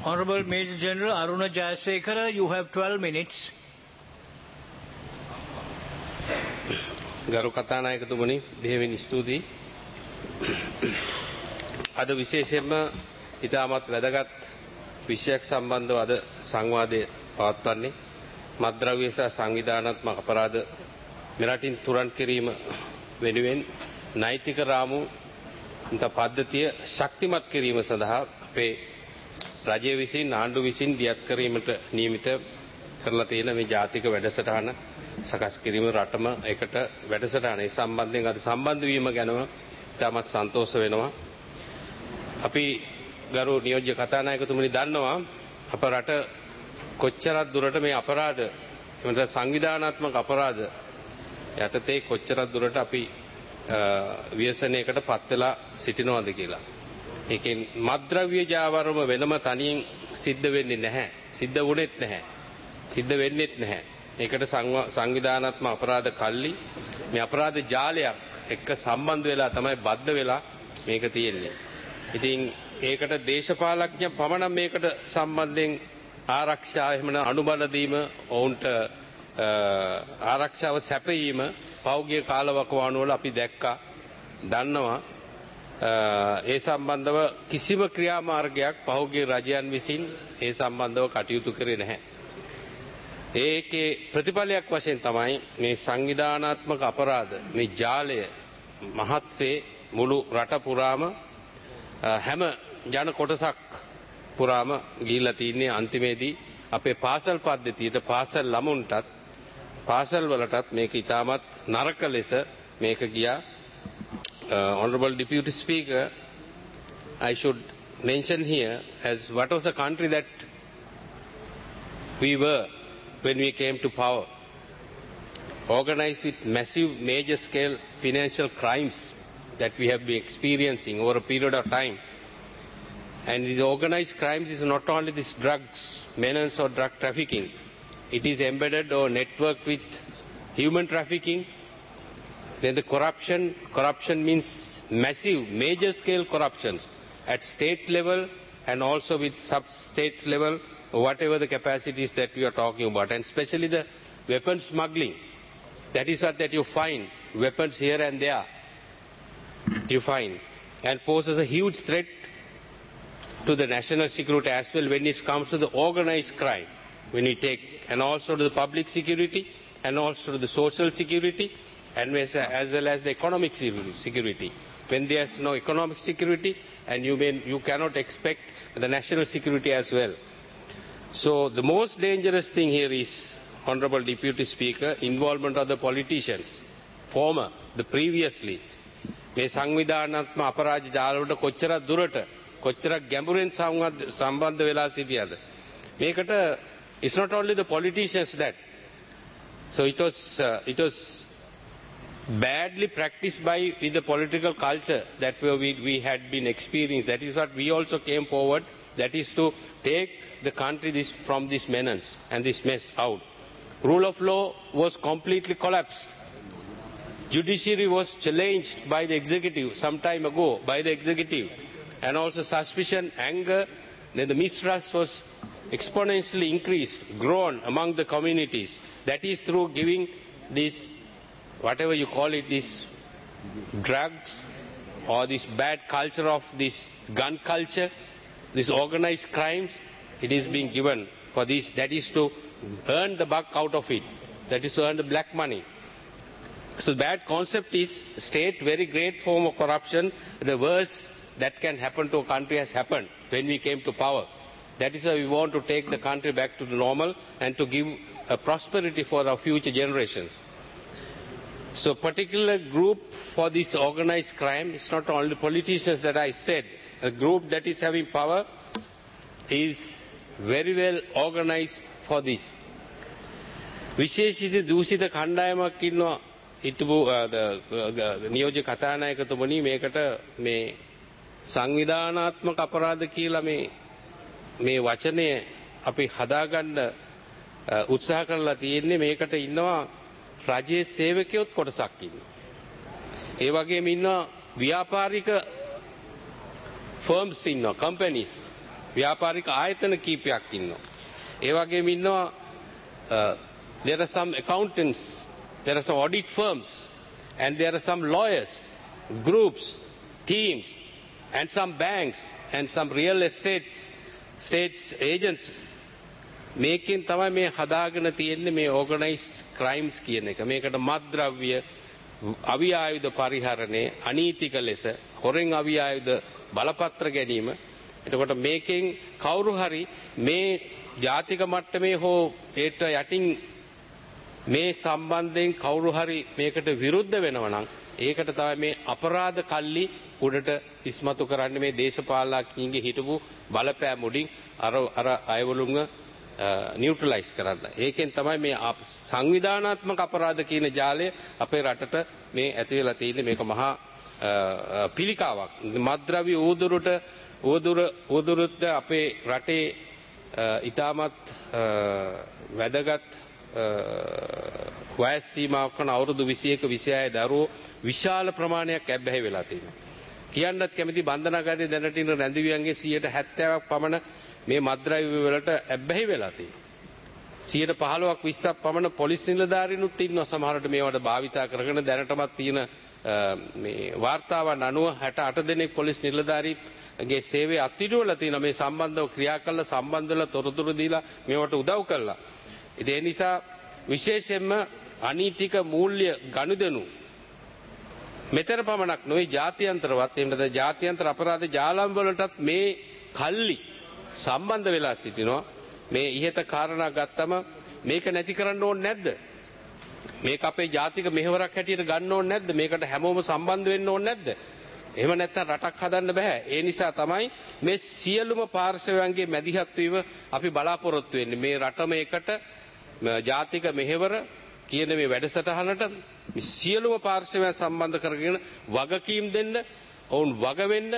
Honorable Major General Aruna Jayasekara, you have 12 minutes. ගරු කතානායකතුමනි බෙහෙවින් ස්තුතියි. අද විශේෂයෙන්ම ඉතාමත් වැදගත් විෂයක් සම්බන්ධව අද සංවාදය පවත්වන්නේ මත්ද්‍රව්‍ය සහ සංවිධානාත්මක අපරාධ මෙරටින් තුරන් කිරීම වෙනුවෙන් නෛතික රාමු පද්ධතිය ශක්තිමත් කිරීම සඳහා අපේ රජය විසින් ආණ්ඩුව විසින් දියත් කිරීමට නියමිත කරලා තියෙන මේ ජාතික වැඩසටහන සකස් කිරීම රටම එකට වැඩසටහන ඒ සම්බන්ධයෙන් අද සම්බන්ධ වීම ගැනම ඉතාමත් සන්තෝෂ වෙනවා. අපි ගරු නියෝජ්‍ය කතානායකතුමනි දන්නවා අප රට කොච්චරක් දුරට මේ අපරාධ එමෙතන සංවිධානාත්මක අපරාධ යටතේ කොච්චරක් දුරට අපි ව්‍යසනයකට පත් වෙලා සිටිනවද කියලා. ඒකෙන් මත්ද්‍රව්‍ය ජාවාරම වෙනම තනියෙන් සිද්ධ වෙන්නේ නැහැ. සිද්ධ වුණෙත් නැහැ. සිද්ධ වෙන්නෙත් නැහැ. ඒකට සංවිධානාත්මක අපරාධ කල්ලි මේ අපරාධ ජාලයක් එක්ක සම්බන්ධ වෙලා තමයි බද්ධ වෙලා මේක තියෙන්නේ. ඉතින් ඒකට දේශපාලඥ පමණ මේකට සම්බන්ධයෙන් ආරක්ෂාව එහෙම අනුබල දීම ඔවුන්ට ආරක්ෂාව සැපයීම පෞද්ගලික කාලවකවානුව වල අපි දැක්කා දන්නවා. ඒ සම්බන්ධව කිසිම ක්‍රියාමාර්ගයක් පෞද්ගලික රජයන් විසින් ඒ සම්බන්ධව කටයුතු කරේ නැහැ. ඒකේ ප්‍රතිඵලයක් වශයෙන් තමයි මේ සංවිධානාත්මක අපරාධ මේ ජාලය මහත්සේ මුළු රට පුරාම හැම ජන කොටසක් පුරාම ගිහිල්ලා තින්නේ. අන්තිමේදී අපේ පාසල් පද්ධතියට පාසල් ළමුන්ටත් පාසල් වලටත් මේක ඉතාමත් නරක ලෙස මේක ගියා. Honorable Deputy Speaker, I should mention here as what was the country that we were when we came to power, organized with massive major scale financial crimes that we have been experiencing over a period of time. And the organized crimes is not only this drugs, menace or drug trafficking, it is embedded or networked with human trafficking. Then the corruption means massive major scale corruptions at state level and also with sub-state level, whatever the capacities that we are talking about, and especially the weapons smuggling. That is what that you find, weapons here and there you find, and poses a huge threat to the national security as well when it comes to the organized crime, when we take, and also to the public security and also to the social security and as well as the economic security. When there is no economic security, and you cannot expect the national security as well. So the most dangerous thing here is, Honorable Deputy Speaker, involvement of the politicians, former, the previously. මේ සංවිධානාත්මක අපරාධ ජාලවලට කොච්චරක් දුරට කොච්චරක් ගැඹුරින් සම්බන්ධ වෙලා සිටියද මේකට it's not only the politicians that, so it was badly practiced by with the political culture that we had been experiencing. That is what we also came forward, that is to take the country from this menace and this mess out. Rule of law was completely collapsed. Judiciary was challenged by the executive some time ago, by the executive, and also suspicion, anger, then the mistrust was exponentially increased, grown among the communities. That is through giving this, whatever you call it, these drugs or this bad culture of this gun culture, this organized crimes, it is being given for this. That is to earn the buck out of it. That is to earn the black money. So bad concept is state, very great form of corruption. The worst that can happen to a country has happened when we came to power. That is why we want to take the country back to the normal and to give a prosperity for our future generations. So particular group for this organized crime, it's not only politicians that I said, a group that is having power is very well organized for this. විශේෂිත දූෂිත කණ්ඩායමක් ඉන්නවා හිටපු නියෝජ්‍ය කතානායකතුමනි මේකට මේ සංවිධානාත්මක අපරාධ කියලා මේ වචනය අපි හදාගන්න උත්සාහ කරලා තියෙන්නේ. මේකට ඉන්නවා රජයේ සේවකයොත් කොටසක් ඉන්නවා. ඒ වගේම ඉන්නවා ව්‍යාපාරික firms ඉන්නවා, companies. ව්‍යාපාරික ආයතන කීපයක් ඉන්නවා. ඒ වගේම ඉන්නවා there are some accountants, there are some audit firms, and there are some lawyers, groups, teams, and some banks, and some real states agents. මේකෙන් තමයි මේ හදාගෙන තියෙන්නේ මේ organized crimes කියන එක. මේකට මත්ද්‍රව්‍ය, අවි ආයුධ පරිහරණය, අනීතික ලෙස හොරෙන් අවි ආයුධ බලපත්‍ර ගැනීම. එතකොට මේකෙන් කවුරු හරි මේ ජාතික මට්ටමේ හෝ ඒට යටින් මේ සම්බන්ධයෙන් කවුරු හරි මේකට විරුද්ධ වෙනවා නම් ඒකට තමයි මේ අපරාධ කල්ලි උඩට ඉස්මතු කරන්නේ මේ දේශපාලනඥයින්ගේ හිටපු බලපෑම් උඩින් අර අයවලුන්ව නියුට්‍රලයිස් කරන්න. ඒකෙන් තමයි මේ සංවිධානාත්මක අපරාධ කියන ජාලය අපේ රටට මේ ඇති වෙලා තියෙන්නේ. මේක මහා පිළිකාවක්. මත්ද්‍රව්‍ය උවදුරට අපේ රටේ ඉතාමත් වැදගත් වයස් සීමාවක් වන අවුරුදු 21 26 දරුවෝ විශාල ප්‍රමාණයක් ඇබ්බැහි වෙලා තියෙනවා. කියන්නත් කැමති බන්ධනාගාරයේ දැනට ඉන්න රැඳවියන්ගේ 70%ක් පමණ මේ මත්ද්‍රව්‍ය වලට ඇබ්බැහි වෙලා තියෙනවා. 15%ක් 20ක් පමණ පොලිස් නිලධාරීනුත් ඉන්නවා සමහරට මේවට භාවිතා කරගෙන දැනටමත් තියෙන මේ වාර්තාවන් අනුව 68 දෙනෙක් පොලිස් නිලධාරීගේ සේවය අත්විඳවලා තියෙනවා. මේ සම්බන්ධව ක්‍රියා කළා, සම්බන්ධ වෙලා තොරතුරු දීලා මේවට උදව් කළා. ඉතින් ඒ නිසා විශේෂයෙන්ම අනීතික මූල්‍ය ගනුදෙනු මෙතර පමණක් නොවේ ජාත්‍යන්තරවත් එහෙම නැත්නම් ජාත්‍යන්තර අපරාධ ජාලම් වලටත් මේ කල්ලි සම්බන්ධ වෙලා සිටිනවා. මේ ඉහත කාරණා ගත්තම මේක නැති කරන්න ඕනේ නැද්ද? මේක අපේ ජාතික මෙහෙවරක් හැටියට ගන්න ඕනේ නැද්ද? මේකට හැමෝම සම්බන්ධ වෙන්න ඕනේ නැද්ද? එහෙම නැත්නම් රටක් හදන්න බෑ. ඒ නිසා තමයි මේ සියලුම පාර්ශවයන්ගේ මැදිහත් වීම අපි බලාපොරොත්තු වෙන්නේ. මේ රට මේකට ජාතික මෙහෙවර කියන මේ වැඩසටහනට සියලුම පාර්ශවයන් සම්බන්ධ කරගෙන වගකීම් දෙන්න, ඔවුන් වග වෙන්න,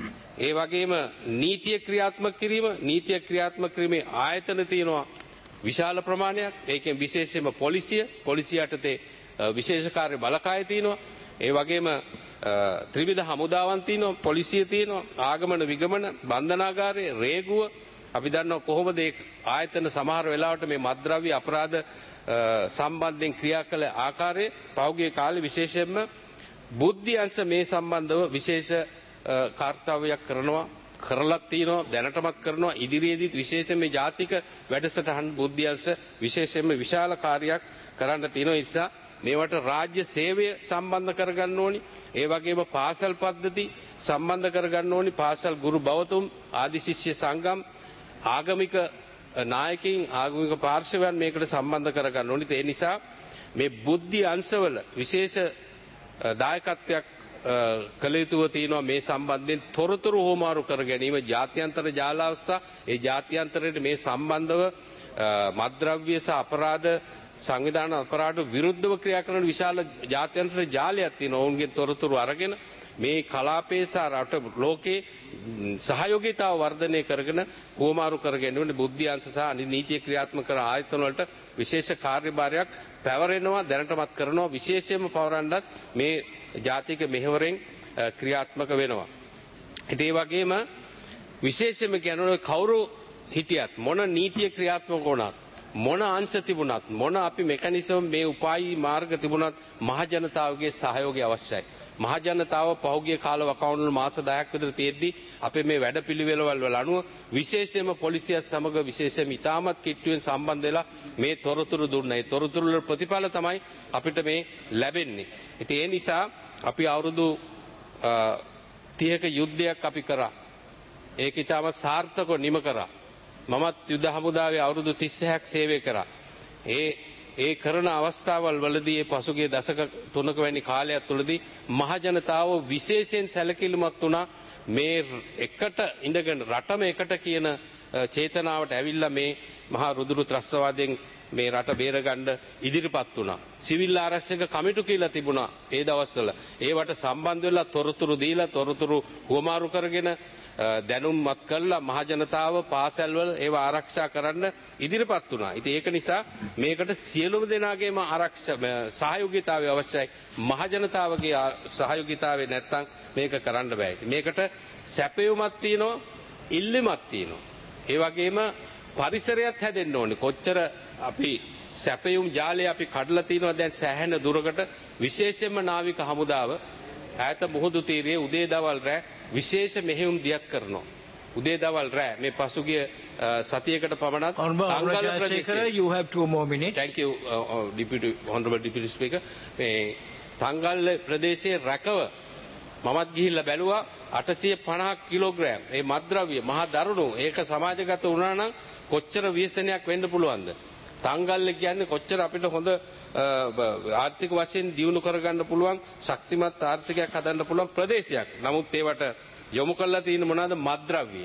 ඒ වගේම නීතිය ක්‍රියාත්මක කිරීම, නීතිය ක්‍රියාත්මක කිරීමේ ආයතන තියෙනවා විශාල ප්‍රමාණයක්. ඒකෙන් විශේෂයෙන්ම පොලිසිය යටතේ විශේෂ කාර්ය බලකාය තියෙනවා. ඒ වගේම ත්‍රිවිධ හමුදාවන් තියෙනවා, පොලිසිය තියෙනවා, ආගමන විගමන බන්ධනාගාරයේ රේගුව. අපි දන්නවා කොහොමද ඒ ආයතන සමහර වෙලාවට මේ මත්ද්‍රව්‍ය අපරාධ සම්බන්ධයෙන් ක්‍රියා කළ ආකාරයේ පෞද්ගලික කාලේ විශේෂයෙන්ම බුද්ධි අංශ මේ සම්බන්ධව විශේෂ කාර්යයක් කරලා තියෙනවා, දැනටමත් කරනවා. ඉදිරියේදීත් විශේෂයෙන් මේ ජාතික වැඩසටහන් බුද්ධි අංශ විශේෂයෙන්ම විශාල කාර්යයක් කරන්න තියෙනවා. ඒ නිසා මේවට රාජ්‍ය සේවය සම්බන්ධ කරගන්න ඕනි. ඒ වගේම පාසල් පද්ධති සම්බන්ධ කරගන්න ඕනි. පාසල් ගුරු බවතුන්, ආදි ශිෂ්‍ය සංගම්, ආගමික නායකයින්, ආගමික පාර්ශවයන් මේකට සම්බන්ධ කරගන්න ඕනි. ඒ නිසා මේ බුද්ධි අංශවල විශේෂ දායකත්වයක් කළ යුතුව තියෙනවා. මේ සම්බන්ධයෙන් තොරතුරු හොමාරු කර ගැනීම ජාත්‍යන්තර ජාලාව සහ ඒ ජාත්‍යන්තරයට මේ සම්බන්ධව මත්ද්‍රව්‍ය සහ අපරාධ සංවිධාන අපරාධ විරුද්ධව ක්‍රියා කරන විශාල ජාත්‍යන්තර ජාලයක් තියෙනවා. ඔවුන්ගෙන් තොරතුරු අරගෙන මේ කලාපයේ සහ රට ලෝකේ සහයෝගීතාව වර්ධනය කරගෙන හුවමාරු කර ගැනීම බුද්ධි අංශ සහ නීතිය ක්‍රියාත්මක කර ආයතන වලට විශේෂ කාර්යභාරයක් පැවරෙනවා, දැනටමත් කරනවා. විශේෂයෙන්ම පවරන්නත් මේ ජාතික මෙහෙවරෙන් ක්‍රියාත්මක වෙනවා. ඒ වගේම විශේෂයෙන්ම කියනවා කවුරු හිටියත් මොන නීතිය ක්‍රියාත්මක වුණත් මොන අංශ තිබුණත් මොන අපි මෙකනිසම් මේ උපායී මාර්ග තිබුණත් මහ ජනතාවගේ සහයෝගය අවශ්‍යයි. මහ ජනතාව පහුගිය කාල වකවානුවල මාස 10ක් විතර තියෙද්දි අපේ මේ වැඩපිළිවෙළවල් වල අනුව විශේෂයෙන්ම පොලිසියත් සමග විශේෂයෙන්ම ඉතාමත් කිට්ටුවෙන් සම්බන්ධ වෙලා මේ තොරතුරු දුන්නා. ඒ තොරතුරු වල ප්‍රතිඵල තමයි අපිට මේ ලැබෙන්නේ. ඉතින් ඒ නිසා අපි අවුරුදු 30ක යුද්ධයක් අපි කරා. ඒක ඉතාමත් සාර්ථකව නිම කරා. මමත් යුද හමුදාවේ අවුරුදු 36ක් සේවය කරා. ඒ කරන අවස්ථාවල් වලදී ඒ පසුගිය දශක 3ක වැනි කාලයක් තුළදී මහ ජනතාව විශේෂයෙන් සැලකිලිමත් වුණා. මේ එකට ඉඳගෙන රටම එකට කියන චේතනාවට ඇවිල්ලා මේ මහා රුදුරු ත්‍රස්තවාදයෙන් මේ රට බේරගන්න ඉදිරිපත් වුණා. සිවිල් ආරක්ෂක කමිටු කියලා තිබුණා ඒ දවස්වල. ඒවට සම්බන්ධ වෙලා තොරතුරු දීලා තොරතුරු හුවමාරු කරගෙන දැනුම්මත් කළා මහ ජනතාව පාසල්වල ඒව ආරක්ෂා කරන්න ඉදිරිපත් වුණා. ඉතින් ඒක නිසා මේකට සියලුම දෙනාගේම සහයෝගීතාවය අවශ්‍යයි. මහ ජනතාවගේ සහයෝගීතාවය නැත්නම් මේක කරන්න බෑ. මේකට සැපයුමක් තියෙනවා, ඉල්ලීමක් තියෙනවා. ඒ වගේම පරිසරයත් හැදෙන්න ඕනේ. කොච්චර අපි සැපයුම් ජාලය අපි කඩලා තිනවා දැන් සෑහෙන දුරකට විශේෂයෙන්ම නාවික හමුදාව ඈත මුහුදු තීරයේ උදේ දවල් රැ විශේෂ මෙහෙයුම් දියක් කරනවා. උදේ දවල් රැ මේ පසුගිය සතියකට පමණක් තංගල් ප්‍රදේශයේ you have 2 more minutes. Thank you honorable deputy speaker. මේ තංගල් ප්‍රදේශයේ රැකව මමත් ගිහිල්ලා බැලුවා 850 කිලෝග්‍රෑම් මේ මත්ද්‍රව්‍ය මහා දරුණු ඒක සමාජගත වුණා නම් කොච්චර ව්‍යසනයක් වෙන්න පුළුවන්ද? තංගල්ල කියන්නේ කොච්චර අපිට හොඳ ආර්ථික වශයෙන් දියුණු කරගන්න පුළුවන් ශක්තිමත් ආර්ථිකයක් හදන්න පුළුවන් ප්‍රදේශයක්. නමුත් ඒවට යොමු කරලා තියෙන මොනවාද? මත්ද්‍රව්‍ය,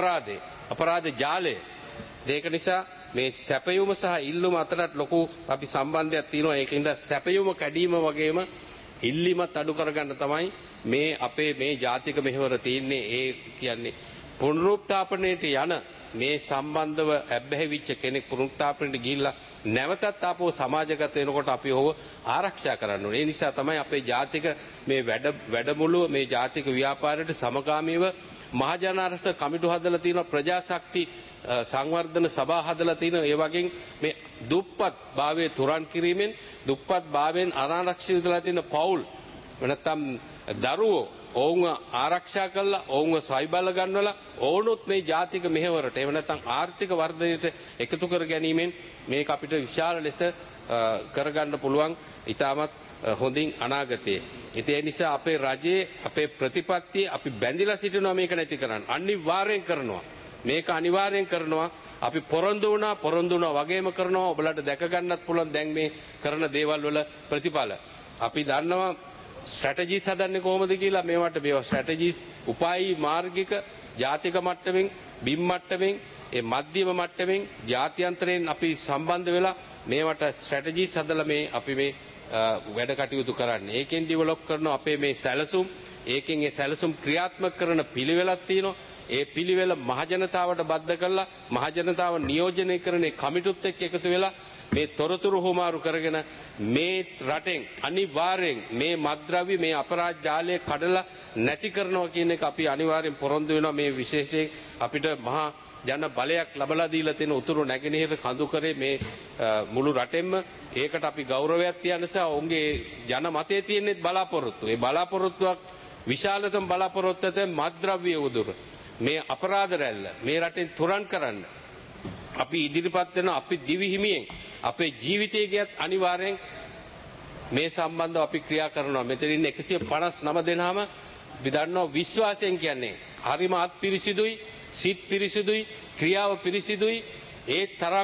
අපරාධ ජාලය. ඒක නිසා මේ සැපයුම සහ ඉල්ලුම අතරට ලොකු අපි සම්බන්ධයක් තියෙනවා. ඒකින්ද සැපයුම කැඩීම වගේම ඉල්ලීමත් අඩු කරගන්න තමයි මේ අපේ මේ ජාතික මෙහෙවර තියෙන්නේ. ඒ කියන්නේ පුනරුත්ථාපනයට යන මේ සම්බන්ධව ඇබ්බැහිවිච්ච කෙනෙක් පුනරුත්ථාපනයට ගිහිල්ලා නැවතත් ආපහු සමාජගත වෙනකොට අපි ඔහුව ආරක්ෂා කරන්න ඕනේ. ඒ නිසා තමයි අපේ ජාතික මේ වැඩමුළුව මේ ජාතික ව්‍යාපාරයට සමගාමීව මහජනාරස්ත කමිටු හදලා තියෙනවා, ප්‍රජාශක්ති සංවර්ධන සභා හදලා තියෙනවා. ඒ වගේම මේ දුප්පත් භාවයේ තුරන් කිරීමෙන් දුප්පත් භාවයෙන් අනාරක්ෂිත වෙලා තියෙන පවුල් නැත්නම් දරුවෝ ඔවුන්ව ආරක්ෂා කළා, ඔවුන්ව සයිබල ගන්නවලා ඕනොත් මේ ජාතික මෙහෙවරට එහෙම නැත්නම් ආර්ථික වර්ධනයට එකතු කර ගැනීමෙන් මේක අපිට විශාල ලෙස කරගන්න පුළුවන් ඉතාමත් හොඳින් අනාගතයේ. ඒ නිසා අපේ රජයේ අපේ ප්‍රතිපත්තිය අපි බැඳිලා සිටිනවා මේක නැති කරන්න. අනිවාර්යෙන් කරනවා. මේක අනිවාර්යෙන් කරනවා. අපි පොරොන්දු වුණා වගේම කරනවා. ඔබලට දැක ගන්නත් පුළුවන් දැන් මේ කරන දේවල් වල ප්‍රතිඵල. අපි දන්නවා ස්ට්‍රැටජිස් හදන්නේ කොහොමද කියලා. මේවට ස්ට්‍රැටජිස් උපායි මාර්ගික ජාතික මට්ටමින් බිම් මට්ටමින් ඒ මධ්‍යම මට්ටමින් ජාත්‍යන්තරයෙන් අපි සම්බන්ධ වෙලා මේවට ස්ට්‍රැටජිස් හදලා මේ අපි මේ වැඩ කටයුතු කරන්නේ. ඒකෙන් ඩෙවලොප් කරන අපේ මේ සැලසුම්, ඒකෙන් ඒ සැලසුම් ක්‍රියාත්මක කරන පිළිවෙලක් තියෙනවා. ඒ පිළිවෙල මහජනතාවට බද්ධ කරලා මහජනතාව නියෝජනය කරන කමිටුත් එක්ක එකතු වෙලා මේ තොරතුරු හුමාරු කරගෙන මේ රටෙන් අනිවාර්යෙන් මේ මත්ද්‍රව්‍ය මේ අපරාධ ජාලය කඩලා නැති කරනවා කියන එක අපි අනිවාර්යෙන් පොරොන්දු වෙනවා. මේ විශේෂයෙන් අපිට මහා ජන බලයක් ලබලා දීලා තියෙන උතුරු නැගෙනහිර කඳුකරේ මේ මුළු රටෙන්ම ඒකට අපි ගෞරවයක් තියන නිසා ඔවුන්ගේ ජන මතයේ තියෙන බලාපොරොත්තු. ඒ බලාපොරොත්තුවක් විශාලතම බලාපොරොත්තුව තමයි මත්ද්‍රව්‍ය උදුර. මේ අපරාධ රැල්ල මේ රටෙන් තොරන් කරන්න අපි ඉදිරිපත් වෙන අපි දිවි හිමියෙන් අපේ ජීවිතය ගියත් අනිවාර්යෙන් මේ සම්බන්ධව අපි ක්‍රියා කරනවා. මෙතන ඉන්න 159 දෙනාම අපි දන්නවා විශ්වාසයෙන් කියන්නේ හරිම අත් පිරිසිදුයි, සිත් පිරිසිදුයි, ක්‍රියාව පිරිසිදුයි. ඒ තරම්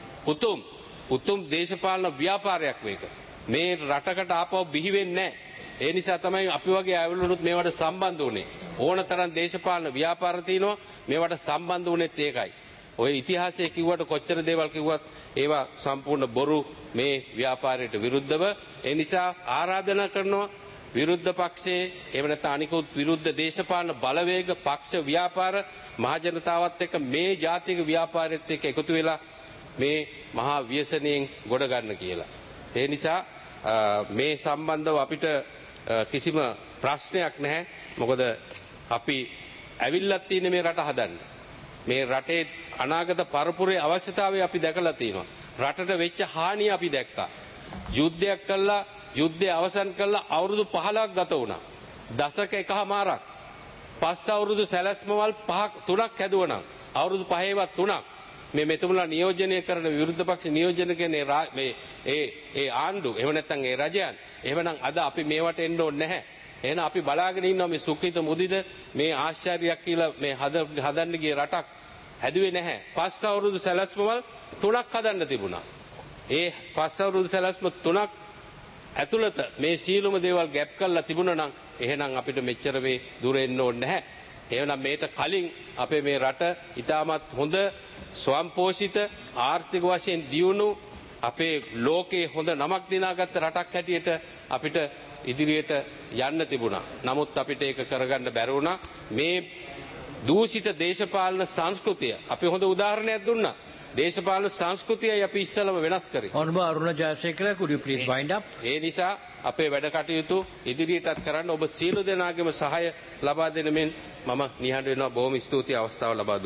උතුම් දේශපාලන ව්‍යාපාරයක් මේක. මේ රටකට ආපහු බිහි වෙන්නේ නැහැ. ඒ නිසා තමයි අපි වගේ අයවලුනුත් මේවට සම්බන්ධ වුනේ. ඕන තරම් දේශපාලන ව්‍යාපාර තියෙනවා, මේවට සම්බන්ධ වුනේත් ඒකයි. ඔය ඉතිහාසයේ කිව්වට කොච්චර දේවල් කිව්වත් ඒවා සම්පූර්ණ බොරු මේ ව්‍යාපාරයට විරුද්ධව. ඒ නිසා ආරාධනා කරනවා විරුද්ධ පක්ෂයේ එහෙම නැත්නම් අනිකුත් විරුද්ධ දේශපාලන බලවේග පක්ෂ ව්‍යාපාර මහජනතාවත් එක්ක මේ ජාතික ව්‍යාපාරයත් එක්ක එකතු වෙලා මේ මහා ව්‍යසනයෙන් ගොඩ ගන්න කියලා. ඒ නිසා මේ සම්බන්ධව අපිට කිසිම ප්‍රශ්නයක් නැහැ. මොකද අපි ඇවිල්ලා තියෙන්නේ මේ රට හදන්න. මේ රටේ අනාගත පරපුරේ අවශ්‍යතාවය අපි දැකලා තියෙනවා. රටට වෙච්ච හානිය අපි දැක්කා. යුද්ධයක් කළා, යුද්ධය අවසන් කළා අවුරුදු 15ක් ගත වුණා. දශක එකමාරක්. පස් අවුරුදු සැලැස්මවල් 3ක් හැදුවනම් අවුරුදු 5වත් 3ක් මේ මෙතුමුලා නියෝජනය කරන විරුද්ධ පක්ෂ නියෝජන කියන්නේ මේ ඒ ආණ්ඩු එහෙම නැත්නම් ඒ රජයන්. එහෙමනම් අද අපි මේවට එන්න ඕනේ නැහැ. එහෙනම් අපි බලාගෙන ඉන්නවා මේ සුඛිත මුදිද මේ ආශ්චර්යයක් කියලා මේ හදන්න ගිය රටක් හැදුවේ නැහැ. පස් අවුරුදු සැලැස්මවල් 3ක් හදන්න තිබුණා. ඒ පස් අවුරුදු සැලැස්ම 3ක් ඇතුළත මේ සීලුම දේවල් ගැප් කරලා තිබුණා නම් එහෙනම් අපිට මෙච්චර මේ දුර එන්න ඕනේ නැහැ. එහෙනම් මේට කලින් අපේ මේ රට ඉතාමත් හොඳ ස්වයංපෝෂිත ආර්ථික වශයෙන් දියුණු අපේ ලෝකේ හොඳ නමක් දිනාගත්ත රටක් හැටියට අපිට ඉදිරියට යන්න තිබුණා. නමුත් අපිට ඒක කරගන්න බැරි වුණා. මේ දූෂිත දේශපාලන සංස්කෘතිය අපි හොඳ උදාහරණයක් දුන්නා. දේශපාලන සංස්කෘතියයි අපි ඉස්සලම වෙනස් කරේ. Honorable Aruna Jayasekara, could you please wind up? ඒ නිසා අපේ වැඩ කටයුතු ඉදිරියටත් කරන්න ඔබ සියලු දෙනාගේම සහාය ලබා දෙන මෙන් මම නිහඬ වෙනවා. බොහොම ස්තුතියි අවස්ථාව ලබා